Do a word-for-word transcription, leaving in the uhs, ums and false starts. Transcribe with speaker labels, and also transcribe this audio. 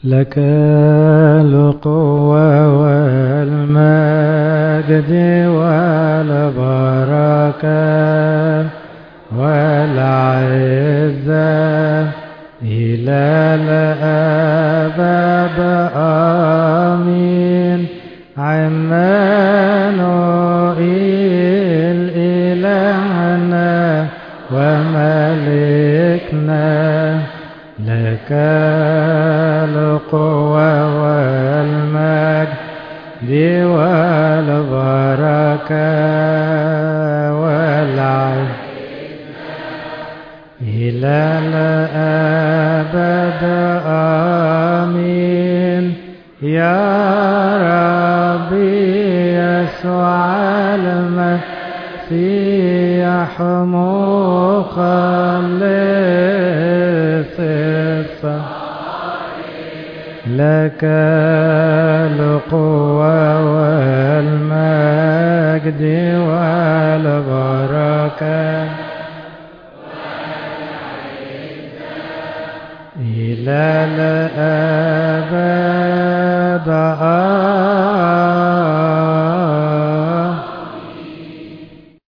Speaker 1: لك القوة والمجد والبركة والعزة إلى الأبد آمين. عمانوئيل إلهنا وملكنا، لك القوة والمجد والبركة والعزة إلى الأبد آمين. يا ربي يسوع المسيح مخلص لك القوة والمجد والبركة إلى الأبد